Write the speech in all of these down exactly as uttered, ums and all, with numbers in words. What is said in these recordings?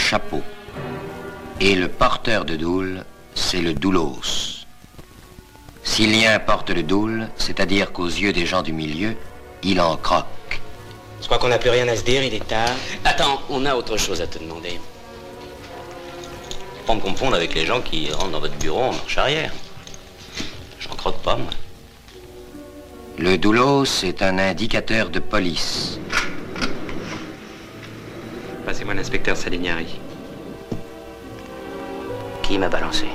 chapeau. Et le porteur de doule, c'est le doulos. Silien porte le doule, c'est-à-dire qu'aux yeux des gens du milieu, il en croque. Je crois qu'on n'a plus rien à se dire, il est tard. Attends, on a autre chose à te demander. Faut pas me confondre avec les gens qui rentrent dans votre bureau en marche arrière. J'en croque pas, moi. Le doulos est un indicateur de police. Passez-moi l'inspecteur Salignari. Qui m'a balancé?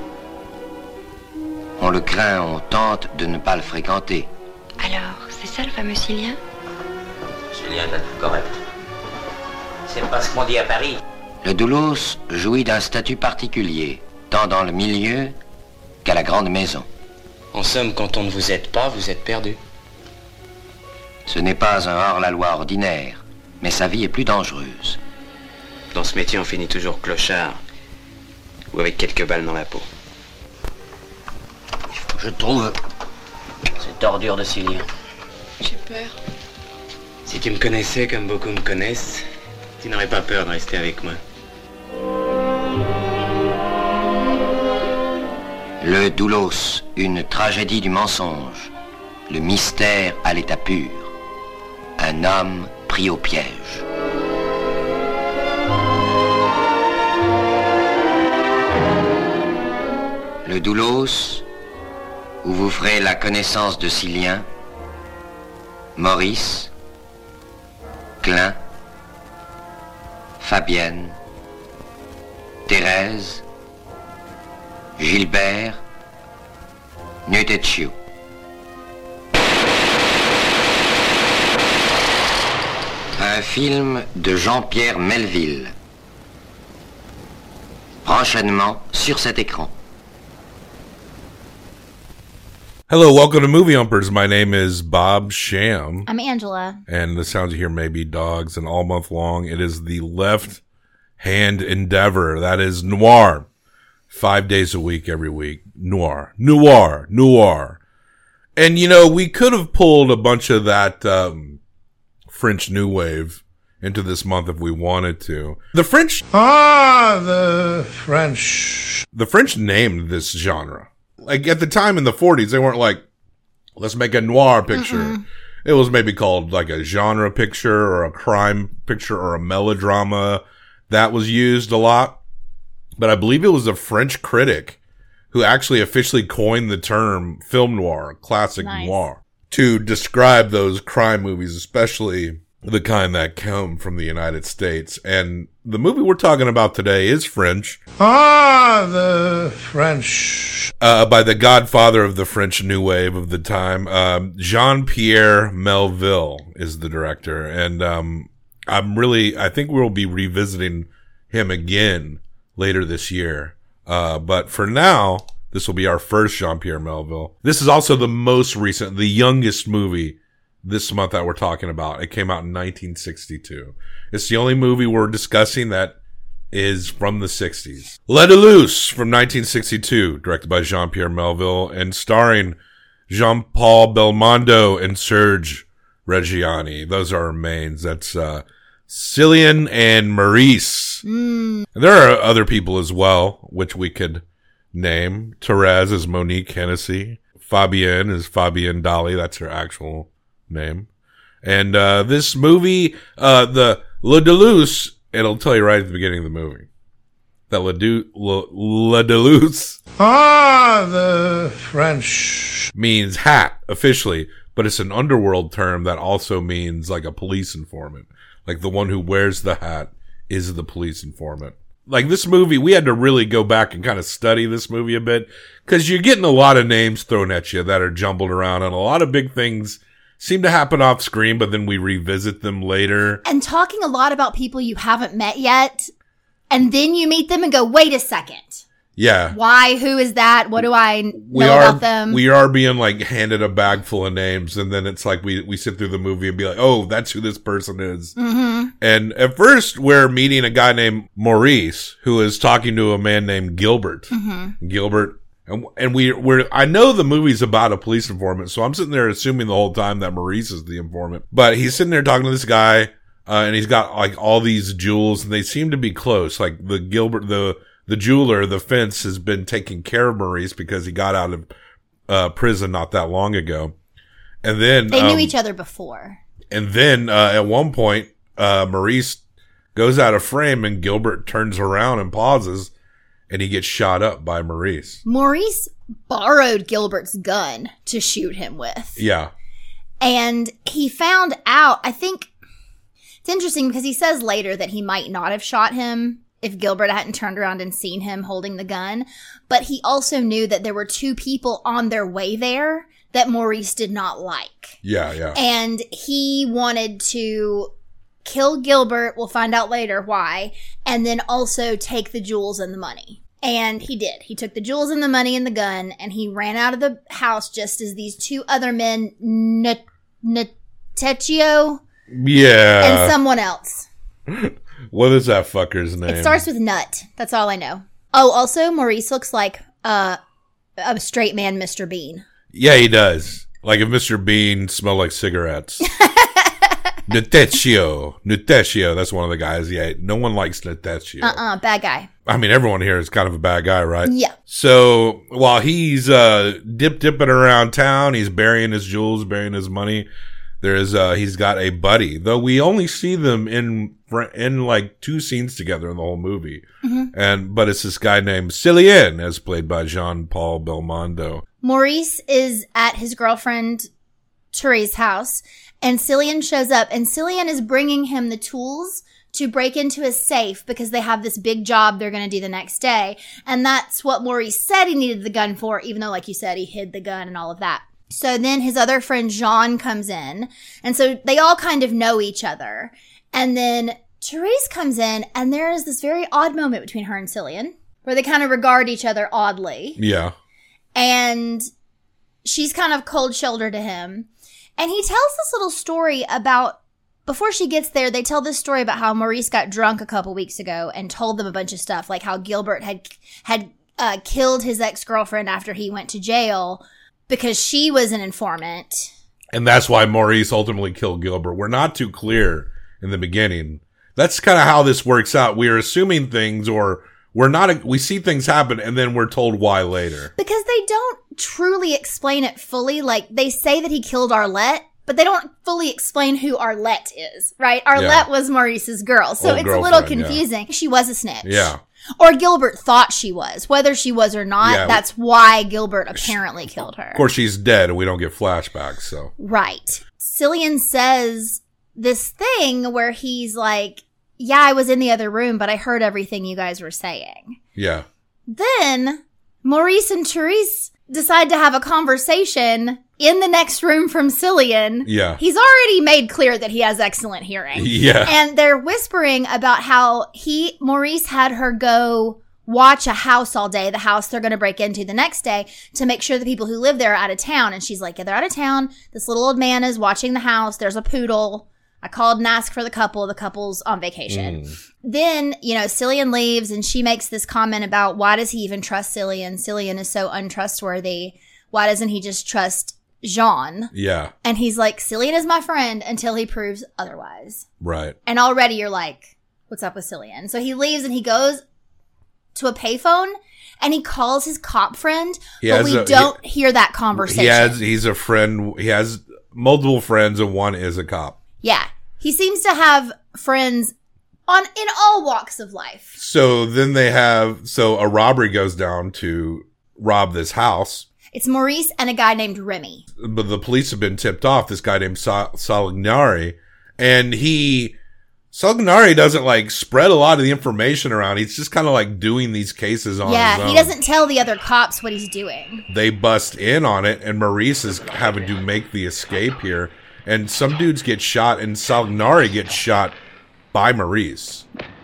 On le craint, on tente de ne pas le fréquenter. Alors, c'est ça le fameux Silien? Silien est tout correct. C'est pas ce qu'on dit à Paris. Le doulos jouit d'un statut particulier, tant dans le milieu qu'à la grande maison. En somme, quand on ne vous aide pas, vous êtes perdu. Ce n'est pas un hors-la-loi ordinaire, mais sa vie est plus dangereuse. Dans ce métier, on finit toujours clochard. Ou avec quelques balles dans la peau. Je trouve cette ordure de Silien. J'ai peur. Si tu me connaissais comme beaucoup me connaissent, tu n'aurais pas peur de rester avec moi. Le doulos, une tragédie du mensonge. Le mystère à l'état pur. Un homme pris au piège. Le doulos, où vous ferez la connaissance de Silien, Maurice, Klein, Fabienne, Thérèse, Gilbert, Nutetchio. Un film de Jean-Pierre Melville. Prochainement sur cet écran. Hello, welcome to Movie Humpers. My name is Bob Sham. I'm Angela. And the sounds you hear may be dogs, and all month long it is the Left Hand Endeavor. That is noir. Five days a week, every week. Noir. Noir. Noir. And, you know, we could have pulled a bunch of that um, French New Wave into this month if we wanted to. The French... Ah, the French. The French named this genre. Like, at the time in the forties, they weren't like, let's make a noir picture. Mm-mm. It was maybe called like a genre picture or a crime picture or a melodrama. That was used a lot. But I believe it was a French critic who actually officially coined the term film noir, classic nice. Noir, to describe those crime movies, especially the kind that come from the United States. And the movie we're talking about today is French. Ah, the French. Uh, by the godfather of the French New Wave of the time. Um, Jean-Pierre Melville is the director. And um, I'm really, I think we'll be revisiting him again later this year. Uh, but for now, this will be our first Jean-Pierre Melville. This is also the most recent, the youngest movie this month that we're talking about. It came out in nineteen sixty-two. It's the only movie we're discussing that is from the sixties. Let It Loose from nineteen sixty-two, directed by Jean-Pierre Melville and starring Jean-Paul Belmondo and Serge Reggiani. Those are our mains. That's uh Cillian and Maurice. Mm. And there are other people as well, which we could name. Therese is Monique Hennessy. Fabienne is Fabienne Dali. That's her actual name. And uh this movie, uh the Le Doulos, it'll tell you right at the beginning of the movie that Le, du, Le, Le Doulos, ah, the French, means hat officially, but it's an underworld term that also means like a police informant. Like the one who wears the hat is the police informant. Like this movie, we had to really go back and kind of study this movie a bit because you're getting a lot of names thrown at you that are jumbled around, and a lot of big things seem to happen off screen, but then we revisit them later. And talking a lot about people you haven't met yet, and then you meet them and go, wait a second. Yeah. Why? Who is that? What do I know we are, about them? We are being like handed a bag full of names, and then it's like we, we sit through the movie and be like, oh, that's who this person is. Mm-hmm. And at first, we're meeting a guy named Maurice, who is talking to a man named Gilbert. Mm-hmm. Gilbert. And, and we, we're, I know the movie's about a police informant, so I'm sitting there assuming the whole time that Maurice is the informant. But he's sitting there talking to this guy, Uh, and he's got like all these jewels, and they seem to be close. Like the Gilbert, the the jeweler, the fence has been taking care of Maurice because he got out of uh, prison not that long ago. And then They um, knew each other before. And then uh, at one point, uh, Maurice goes out of frame, and Gilbert turns around and pauses, and he gets shot up by Maurice. Maurice borrowed Gilbert's gun to shoot him with. Yeah. And he found out, I think it's interesting because he says later that he might not have shot him if Gilbert hadn't turned around and seen him holding the gun. But he also knew that there were two people on their way there that Maurice did not like. Yeah, yeah. And he wanted to kill Gilbert. We'll find out later why. And then also take the jewels and the money. And he did. He took the jewels and the money and the gun, and he ran out of the house just as these two other men, N- Nateccio Yeah. and someone else. What is that fucker's name? It starts with Nut. That's all I know. Oh, also, Maurice looks like uh, a straight man, Mister Bean. Yeah, he does. Like if Mister Bean smelled like cigarettes. Nateccio. Nateccio. That's one of the guys. Yeah, no one likes Nateccio. Uh-uh, bad guy. I mean, everyone here is kind of a bad guy, right? Yeah. So while he's uh, dip dipping around town, he's burying his jewels, burying his money. There's uh, he's got a buddy, though we only see them in in like two scenes together in the whole movie. Mm-hmm. And but it's this guy named Cillian, as played by Jean-Paul Belmondo. Maurice is at his girlfriend Therese's house, and Cillian shows up, and Cillian is bringing him the tools to break into his safe because they have this big job they're going to do the next day. And that's what Maurice said he needed the gun for, even though, like you said, he hid the gun and all of that. So then his other friend Jean comes in, and so they all kind of know each other. And then Therese comes in, and there is this very odd moment between her and Cillian where they kind of regard each other oddly. Yeah. And she's kind of cold shoulder to him. And he tells this little story about, before she gets there, they tell this story about how Maurice got drunk a couple weeks ago and told them a bunch of stuff, like how Gilbert had had uh, killed his ex-girlfriend after he went to jail because she was an informant. And that's why Maurice ultimately killed Gilbert. We're not too clear in the beginning. That's kind of how this works out. We are assuming things, or we're not, we see things happen and then we're told why later. Because they don't truly explain it fully. Like, they say that he killed Arlette, but they don't fully explain who Arlette is, right? Arlette Yeah. was Maurice's girl. So Old it's a little girlfriend, yeah. confusing. She was a snitch. Yeah. Or Gilbert thought she was. Whether she was or not, Yeah. that's why Gilbert apparently killed her. Of course, she's dead and we don't get flashbacks, so. Right. Cillian says this thing where he's like, yeah, I was in the other room, but I heard everything you guys were saying. Yeah. Then Maurice and Therese decide to have a conversation in the next room from Cillian. Yeah. He's already made clear that he has excellent hearing. Yeah. And they're whispering about how he, Maurice had her go watch a house all day, the house they're going to break into the next day, to make sure the people who live there are out of town. And she's like, yeah, they're out of town. This little old man is watching the house. There's a poodle. I called and asked for the couple. The couple's on vacation. Mm. Then, you know, Cillian leaves and she makes this comment about why does he even trust Cillian? Cillian is so untrustworthy. Why doesn't he just trust Jean? Yeah. And he's like, Cillian is my friend until he proves otherwise. Right. And already you're like, what's up with Cillian? So he leaves and he goes to a payphone and he calls his cop friend, He but has we a- don't hear that conversation. He has, he's a friend, he has multiple friends and one is a cop. Yeah. He seems to have friends on in all walks of life. So then they have, so a robbery goes down to rob this house. It's Maurice and a guy named Remy. But the police have been tipped off, this guy named Sa- Salignari. And he, Salignari doesn't like spread a lot of the information around. He's just kind of like doing these cases on Yeah, his own. he doesn't tell the other cops what he's doing. They bust in on it, and Maurice is having to make the escape here. And some dudes get shot, and Salignari gets shot by Maurice.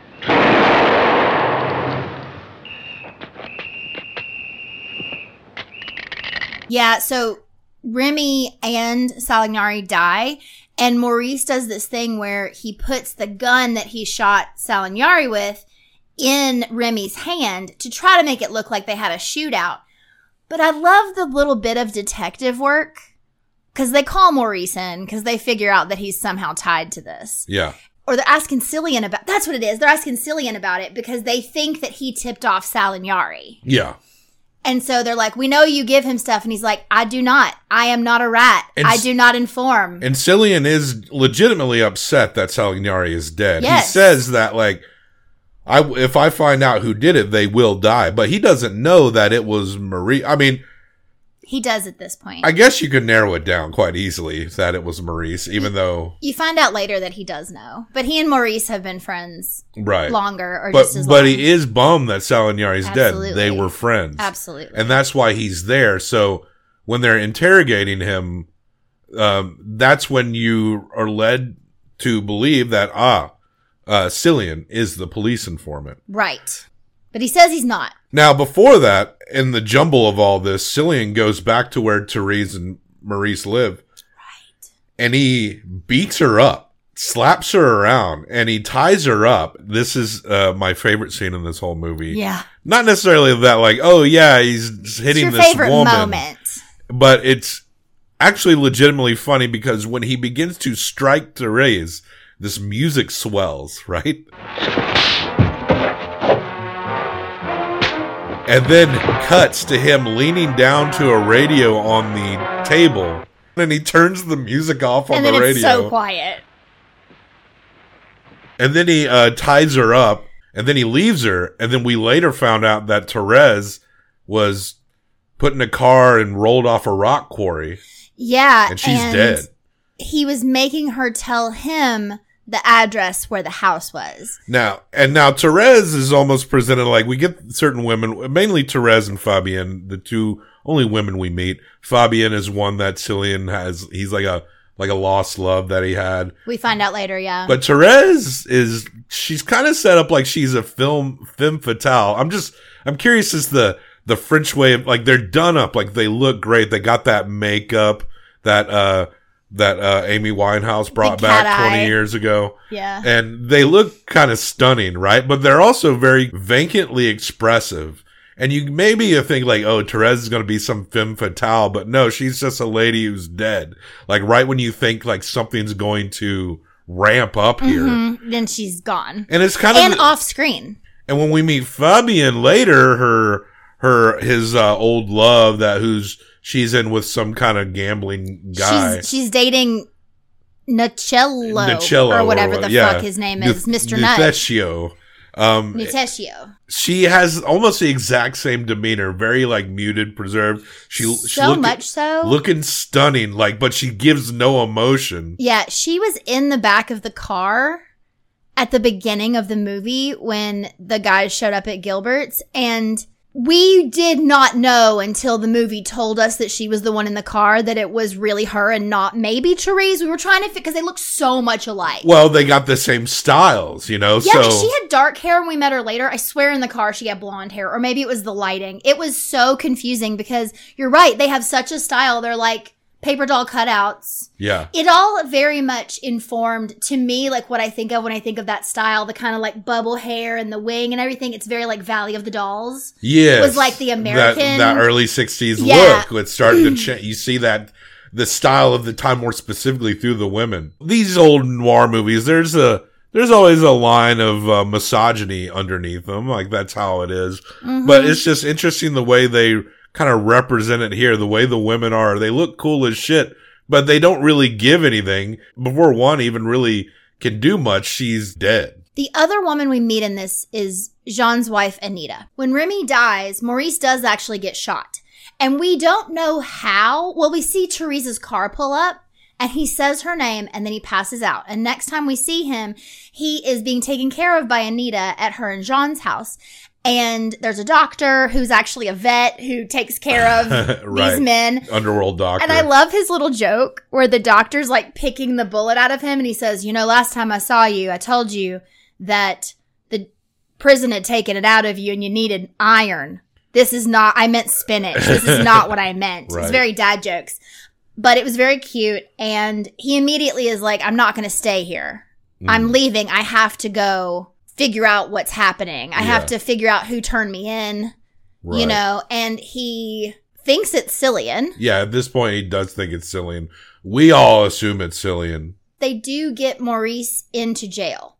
Yeah, so Remy and Salignari die, and Maurice does this thing where he puts the gun that he shot Salignari with in Remy's hand to try to make it look like they had a shootout. But I love the little bit of detective work, because they call Maurice in, because they figure out that he's somehow tied to this. Yeah. or they're asking Cillian about, that's what it is. They're asking Cillian about it because they think that he tipped off Salignari. Yeah. And so they're like, we know you give him stuff. And he's like, I do not. I am not a rat. And I do not inform. And Cillian is legitimately upset that Salignari is dead. Yes. He says that, like, I, if I find out who did it, they will die. But he doesn't know that it was Marie. I mean, he does at this point. I guess you could narrow it down quite easily that it was Maurice, even you, though... You find out later that he does know. But he and Maurice have been friends right. longer or but, just as but long. But he is bummed that Salignari's Absolutely. dead. They were friends. Absolutely. And that's why he's there. So when they're interrogating him, um, that's when you are led to believe that, ah, uh, Cillian is the police informant. Right. But he says he's not. Now, before that, in the jumble of all this, Cillian goes back to where Therese and Maurice live. Right. And he beats her up, slaps her around, and he ties her up. This is uh, my favorite scene in this whole movie. Yeah. Not necessarily that, like, oh, yeah, he's hitting it's your this favorite woman. moment. But it's actually legitimately funny because when he begins to strike Therese, this music swells, right? And then cuts to him leaning down to a radio on the table. And he turns the music off on and the then radio. It's so quiet. And then he uh, ties her up. And then he leaves her. And then we later found out that Therese was put in a car and rolled off a rock quarry. Yeah. And she's and dead. He was making her tell him the address where the house was. Now, and now Therese is almost presented like we get certain women, mainly Therese and Fabienne, the two only women we meet. Fabienne is one that Cillian has, he's like a, like a lost love that he had. We find out later, yeah. But Therese is, she's kind of set up like she's a film, femme fatale. I'm just, I'm curious as the, the French way of, like, they're done up, like they look great. They got that makeup that, uh, that uh, Amy Winehouse brought back twenty eye. years ago. Yeah. And they look kind of stunning, right? But they're also very vacantly expressive. And you maybe you think like, oh, Therese is going to be some femme fatale, but no, she's just a lady who's dead. Like right when you think like something's going to ramp up here. Mm-hmm. Then she's gone. And it's kind of... And off screen. And when we meet Fabienne later, her, her, his uh, old love that who's... She's in with some kind of gambling guy. She's, she's dating Nacello, Nacello or whatever or, the yeah. fuck his name is, Mister Nutt. Nutescio. Um, Nutescio. She has almost the exact same demeanor, very like muted, preserved. She So she look, much so. looking stunning, like, but she gives no emotion. Yeah, she was in the back of the car at the beginning of the movie when the guys showed up at Gilbert's, and we did not know until the movie told us that she was the one in the car that it was really her and not maybe Therese. We were trying to fit because they look so much alike. Well, they got the same styles, you know. Yeah, so she had dark hair when we met her later. I swear in the car she had blonde hair, or maybe it was the lighting. It was so confusing because you're right. They have such a style. They're like paper doll cutouts. yeah, It all very much informed to me, like what I think of when I think of that style, the kind of like bubble hair and the wing and everything. It's very like Valley of the Dolls. yeah, It was like the American. that, that early sixties Yeah. look. It's starting to change. You see that the style of the time more specifically through the women. These old noir movies, there's a there's always a line of uh, misogyny underneath them. Like that's how it is. Mm-hmm. But it's just interesting the way they kind of represent it here, the way the women are. They look cool as shit, but they don't really give anything. Before one even really can do much, she's dead. The other woman we meet in this is Jean's wife, Anita. When Remy dies, Maurice does actually get shot. And we don't know how. Well, we see Therese's car pull up, and he says her name, and then he passes out. And next time we see him, he is being taken care of by Anita at her and Jean's house. And there's a doctor who's actually a vet who takes care of Right. these men. Underworld doctor. And I love his little joke where the doctor's like picking the bullet out of him, and he says, you know, last time I saw you, I told you that the prison had taken it out of you and you needed iron. This is not, I meant spinach. This is not what I meant. Right. It's very dad jokes. But it was very cute. And he immediately is like, I'm not going to stay here. Mm. I'm leaving. I have to go figure out what's happening. I Yeah. have to figure out who turned me in, Right. you know, and he thinks it's Cillian. Yeah, at this point, he does think it's Cillian. We all assume it's Cillian. they do get Maurice into jail.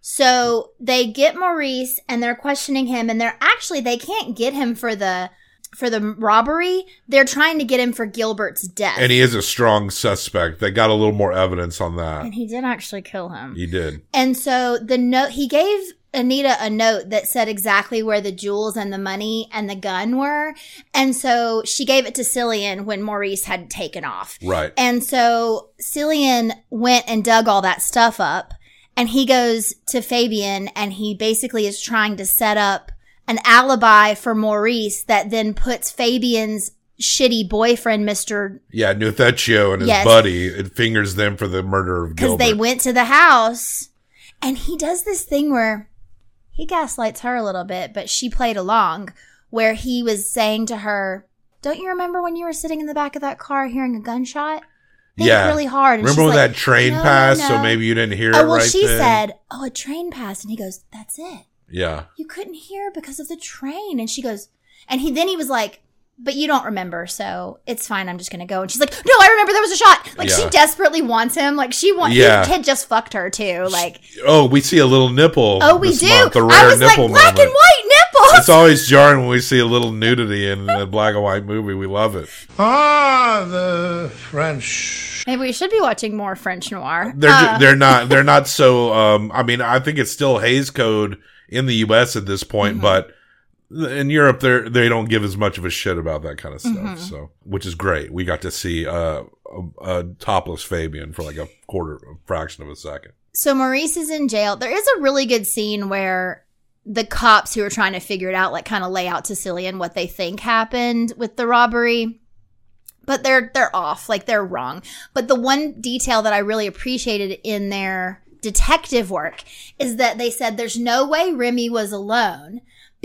So they get Maurice and they're questioning him, and they're actually, they can't get him for the for the robbery. They're trying to get him for Gilbert's death. And he is a strong suspect. They got a little more evidence on that. And he did actually kill him. He did. And so the note, he gave Anita a note that said exactly where the jewels and the money and the gun were. And so she gave it to Cillian when Maurice had taken off. Right. And so Cillian went and dug all that stuff up, and he goes to Fabian, and he basically is trying to set up an alibi for Maurice that then puts Fabian's shitty boyfriend, Mister Yeah, Nuthetio and his Yes. buddy, it fingers them for the murder of Because Gilbert. they went to the house, and he does this thing where he gaslights her a little bit, but she played along, where he was saying to her, don't you remember when you were sitting in the back of that car hearing a gunshot? Think Yeah. really hard. And Remember she's when like, that train "No, passed, no, so no." maybe you didn't hear it Oh, well, right she then? said, oh, a train passed. And he goes, that's it. Yeah. You couldn't hear because of the train. And she goes, and he then he was like, but you don't remember, so it's fine. I'm just going to go. And she's like, no, I remember there was a shot. Like, Yeah. she desperately wants him. Like, she wants, Yeah. he had just fucked her, too. Like, Oh, we see a little nipple. oh, we this do. month, a I rare was like, nipple black moment. and white nipples. It's always jarring when we see a little nudity in a black and white movie. We love it. Ah, the French. Maybe we should be watching more French noir. They're Uh, ju- they're not they're not so. Um, I mean, I think it's still Hays Code in the U S at this point, Mm-hmm. but in Europe, they they don't give as much of a shit about that kind of stuff. Mm-hmm. So, which is great. We got to see uh, a, a topless Fabian for like a quarter, a fraction of a second. So Maurice is in jail. There is a really good scene where the cops who are trying to figure it out, like, kind of lay out to Cillian what they think happened with the robbery. But they're they're off, like, they're wrong. But the one detail that I really appreciated in their detective work is that they said there's no way Remy was alone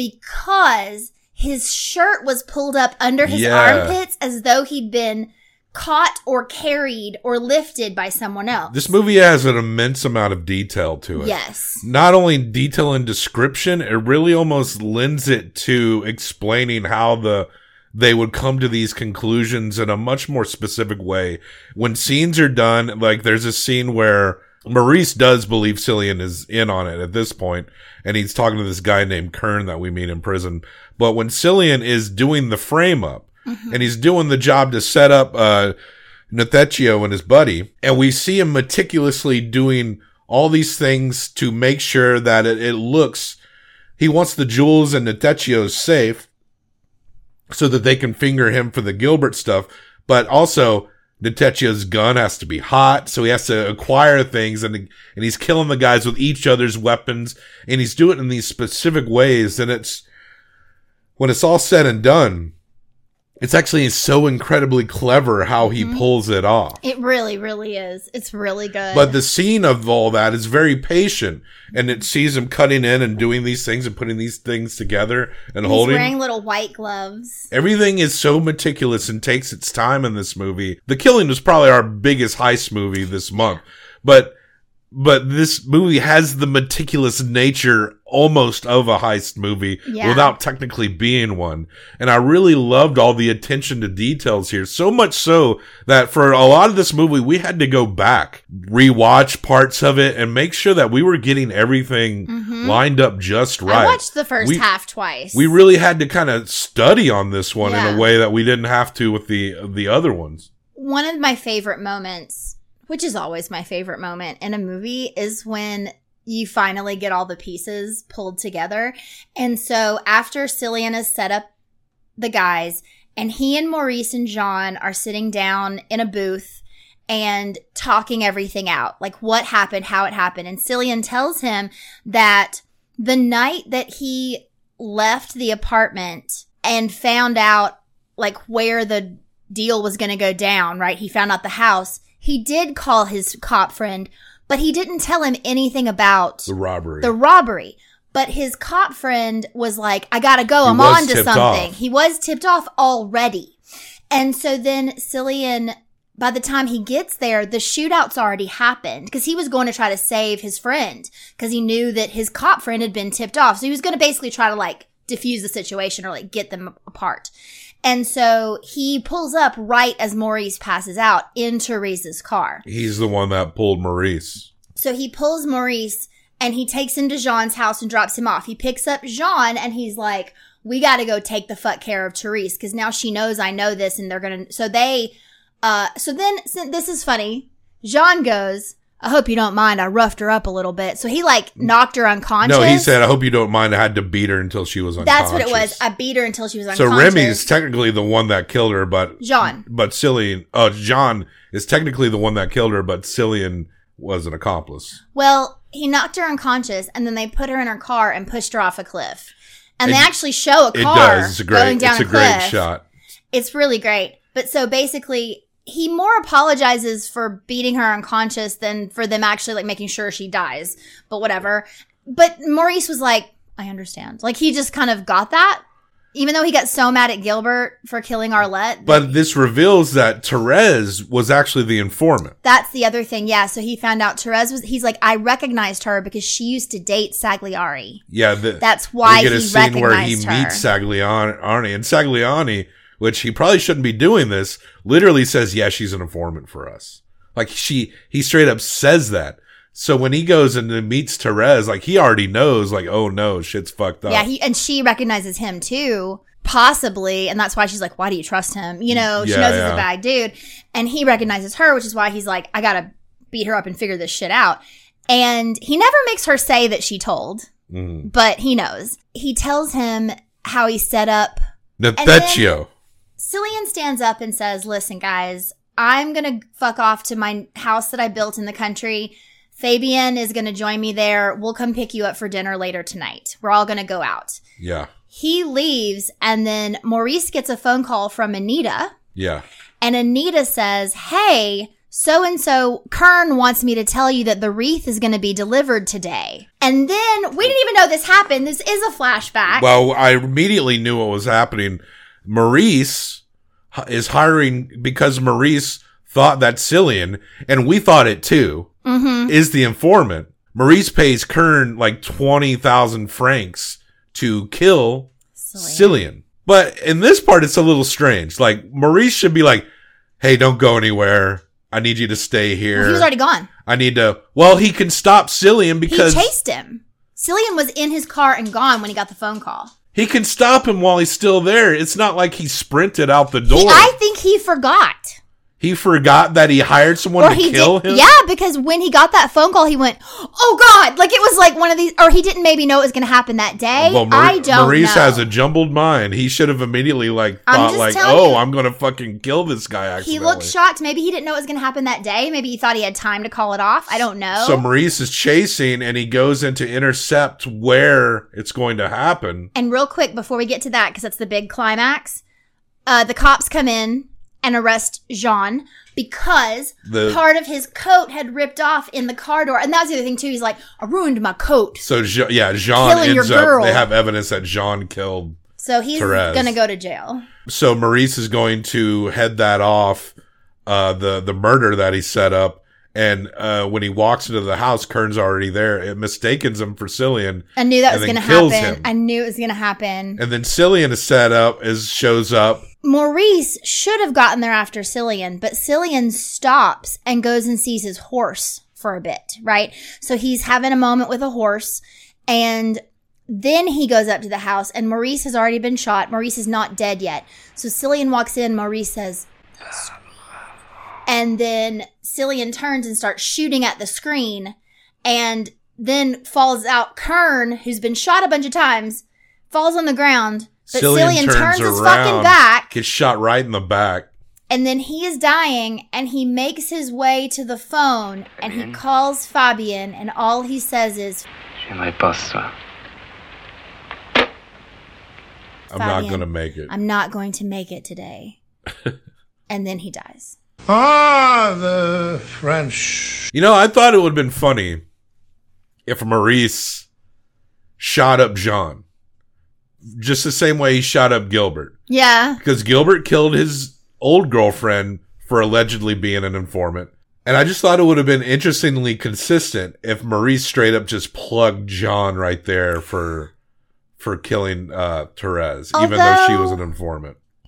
because his shirt was pulled up under his Yeah. armpits as though he'd been caught or carried or lifted by someone else. This movie has an immense amount of detail to it. Yes. Not only detail and description, it really almost lends it to explaining how the they would come to these conclusions in a much more specific way. When scenes are done, like there's a scene where Maurice does believe Cillian is in on it at this point, and he's talking to this guy named Kern that we meet in prison. But when Cillian is doing the frame up, and he's doing the job to set up uh Nuthetio and his buddy, and we see him meticulously doing all these things to make sure that it, it looks, he wants the jewels and Nuthetio's safe so that they can finger him for the Gilbert stuff, but also Nuthetio's gun has to be hot, so he has to acquire things, and and he's killing the guys with each other's weapons, and he's doing it in these specific ways, and it's, when it's all said and done, it's actually so incredibly clever how he Mm-hmm. pulls it off. It really, really is. It's really good. But the scene of all that is very patient, and it sees him cutting in and doing these things and putting these things together and he's holding. wearing little white gloves. Everything is so meticulous and takes its time in this movie. The Killing was probably our biggest heist movie this month, but but this movie has the meticulous nature almost of a heist movie Yeah. without technically being one. And I really loved all the attention to details here. So much so that for a lot of this movie, we had to go back, rewatch parts of it, and make sure that we were getting everything lined up just right. I watched the first We- half twice. We really had to kind of study on this one in Yeah. a way that we didn't have to with the the other ones. One of my favorite moments, which is always my favorite moment in a movie, is when you finally get all the pieces pulled together. And so after Cillian has set up the guys, and he and Maurice and Jean are sitting down in a booth and talking everything out, like what happened, how it happened. And Cillian tells him that the night that he left the apartment and found out like where the deal was going to go down, right? He found out the house. He did call his cop friend, but he didn't tell him anything about The robbery. the robbery. But his cop friend was like, I gotta go. He I'm was on to tipped something. off. He was tipped off already. And so then Cillian, by the time he gets there, the shootout's already happened because he was going to try to save his friend because he knew that his cop friend had been tipped off. So he was going to basically try to like diffuse the situation or like get them apart. And so he pulls up right as Maurice passes out in Therese's car. He's the one that pulled Maurice. So he pulls Maurice and he takes him to Jean's house and drops him off. He picks up Jean and he's like, we got to go take the fuck care of Therese because now she knows I know this and they're going to. So they, uh, so then so this is funny. Jean goes, I hope you don't mind. I roughed her up a little bit. So he like knocked her unconscious. No, he said, I hope you don't mind. I had to beat her until she was unconscious. That's what it was. I beat her until she was so unconscious. Remy is technically the one that killed her, but Jean. But Cillian, uh, Jean is technically the one that killed her, but Cillian was an accomplice. Well, he knocked her unconscious and then they put her in her car and pushed her off a cliff. And it, they actually show a car it does. It's a great, going down it's a, a cliff. great shot. It's really great. But so basically, he more apologizes for beating her unconscious than for them actually like making sure she dies. But whatever. But Maurice was like, I understand. Like he just kind of got that. Even though he got so mad at Gilbert for killing Arlette. But this reveals that Therese was actually the informant. That's the other thing. Yeah. So he found out Therese was, he's like, I recognized her because she used to date Sagliari. Yeah. The, That's why we get a he scene where he recognized her. meets Sagliani. And Sagliani, which he probably shouldn't be doing this, literally says, yeah, she's an informant for us. Like she, he straight up says that. So when he goes and meets Therese, like he already knows, like, oh no, shit's fucked up. Yeah, he and she recognizes him too, possibly, and that's why she's like, why do you trust him? You know, she Yeah, knows yeah. he's a bad dude. And he recognizes her, which is why he's like, I gotta beat her up and figure this shit out. And he never makes her say that she told, Mm. but he knows. He tells him how he set up. Natheccio. Cillian stands up and says, listen, guys, I'm gonna fuck off to my house that I built in the country. Fabian is going to join me there. We'll come pick you up for dinner later tonight. We're all going to go out. Yeah. He leaves, and then Maurice gets a phone call from Anita. Yeah. And Anita says, hey, so-and-so, Kern wants me to tell you that the wreath is going to be delivered today. And then, we didn't even know this happened. This is a flashback. Well, I immediately knew what was happening. Maurice is hiring because Maurice thought that Cillian, and we thought it too, mm-hmm. is the informant. Maurice pays Kern like twenty thousand francs to kill Cillian. Cillian. But in this part, it's a little strange. Like, Maurice should be like, hey, don't go anywhere. I need you to stay here. Well, he was already gone. I need to, well, he can stop Cillian because he chased him. Cillian was in his car and gone when he got the phone call. He can stop him while he's still there. It's not like he sprinted out the door. He, I think he forgot. He forgot that he hired someone or to he kill did, him? Yeah, because when he got that phone call, he went, oh, God. Like, it was like one of these, or he didn't maybe know it was going to happen that day. Well, Mar- I don't Maurice know. has a jumbled mind. He should have immediately, like, I'm thought, just like, telling oh, you. I'm going to fucking kill this guy accidentally. He looked shocked. Maybe he didn't know it was going to happen that day. Maybe he thought he had time to call it off. I don't know. So Maurice is chasing, and he goes in to intercept where it's going to happen. And real quick, before we get to that, because that's the big climax, uh, the cops come in and arrest Jean because The- part of his coat had ripped off in the car door. And that was the other thing, too. He's like, I ruined my coat. So, Je- yeah, Jean Killing your ends up, girl. they have evidence that Jean killed. So he's Therese. going to go to jail. So Maurice is going to head that off, uh, the, the murder that he set up. And, uh, when he walks into the house, Kern's already there. It mistakes him for Cillian. I knew that and was going then to kills happen. him. I knew it was going to happen. And then Cillian is set up, is, shows up. Maurice should have gotten there after Cillian, but Cillian stops and goes and sees his horse for a bit, right? So he's having a moment with a horse, and then he goes up to the house, and Maurice has already been shot. Maurice is not dead yet. So Cillian walks in, Maurice says, and then Cillian turns and starts shooting at the screen, and then falls out. Kern, who's been shot a bunch of times, falls on the ground. But Cillian, turns, his fucking back. Gets shot right in the back. And then he is dying, and he makes his way to the phone, and he calls Fabian, and all he says is, J'aimerais pas ça. I'm not Fabian, going to make it. I'm not going to make it today. And then he dies. Ah, the French. You know, I thought it would have been funny if Maurice shot up Jean. Just the same way he shot up Gilbert. Yeah. Because Gilbert killed his old girlfriend for allegedly being an informant. And I just thought it would have been interestingly consistent if Maurice straight up just plugged Jean right there for for killing uh, Therese, even though she was an informant.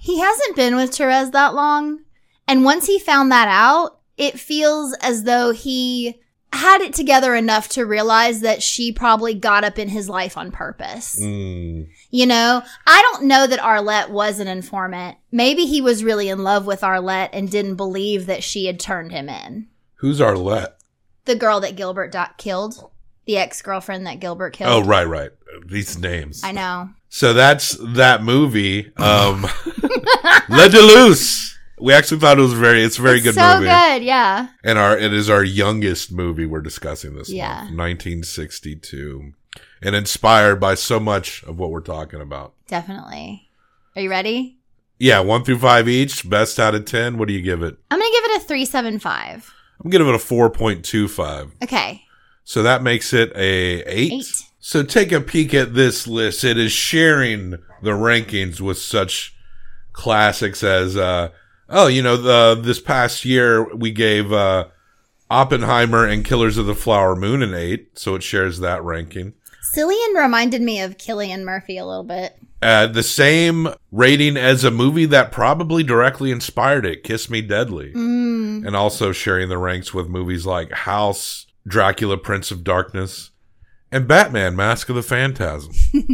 He hasn't been with Therese that long. And once he found that out, it feels as though he had it together enough to realize that she probably got up in his life on purpose. Mm. You know, I don't know that Arlette was an informant. Maybe he was really in love with Arlette and didn't believe that she had turned him in. Who's Arlette? The girl that Gilbert got killed. The ex-girlfriend that Gilbert killed. Oh, right, right. These names. I know. So that's that movie. Um, Le Deleuze. We actually thought it was very, it's a very it's good so movie. So good, yeah. And our, it is our youngest movie we're discussing this yeah. month. nineteen sixty-two. And inspired by so much of what we're talking about. Definitely. Are you ready? Yeah, one through five each. Best out of ten. What do you give it? I'm going to give it a three point seven five. I'm giving it a four point two five. Okay. So that makes it a eight. Eight. So take a peek at this list. It is sharing the rankings with such classics as, uh, oh, you know, the, this past year we gave, uh, Oppenheimer and Killers of the Flower Moon an eight. So it shares that ranking. Cillian reminded me of Cillian Murphy a little bit. Uh, the same rating as a movie that probably directly inspired it, Kiss Me Deadly. Mm. And also sharing the ranks with movies like House, Dracula, Prince of Darkness, and Batman, Mask of the Phantasm.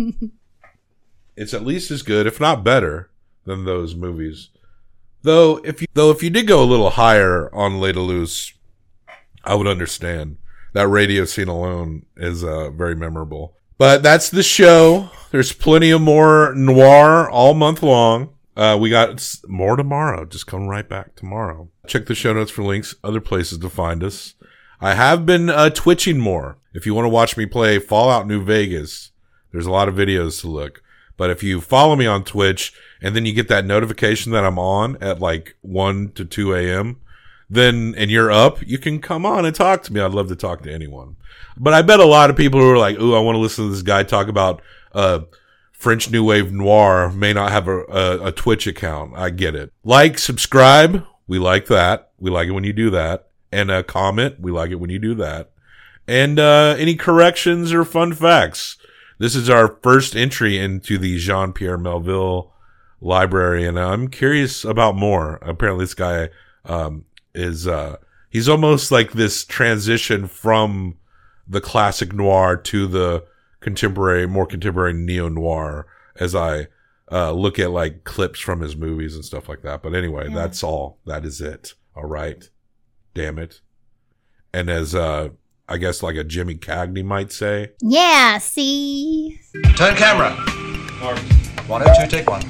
It's at least as good, if not better, than those movies. Though if you, though if you did go a little higher on Le Deleuze, I would understand. That radio scene alone is uh, very memorable. But that's the show. There's plenty of more noir all month long. Uh, we got more tomorrow. Just come right back tomorrow. Check the show notes for links, other places to find us. I have been uh, twitching more. If you want to watch me play Fallout New Vegas, there's a lot of videos to look. But if you follow me on Twitch and then you get that notification that I'm on at like one to two a.m., then, and you're up, you can come on and talk to me. I'd love to talk to anyone. But I bet a lot of people who are like, ooh, I want to listen to this guy talk about uh French New Wave Noir may not have a, a, a Twitch account. I get it. Like, subscribe. We like that. We like it when you do that. And uh, comment. We like it when you do that. And uh any corrections or fun facts. This is our first entry into the Jean-Pierre Melville library, and I'm curious about more. Apparently this guy um is uh he's almost like this transition from the classic noir to the contemporary, more contemporary neo-noir as I uh look at like clips from his movies and stuff like that. But anyway, yeah. That's all. That is it. All right. Damn it. And as uh I guess like a Jimmy Cagney might say. Yeah, see? Turn camera. Mark. one oh two, take one.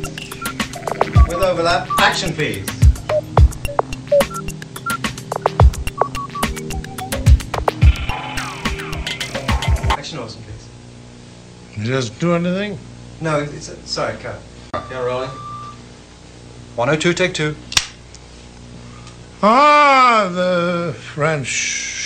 With overlap, action please. Action awesome please. Just do anything? No, it's a, sorry, cut. Yeah, rolling. one oh two, take two. Ah, the French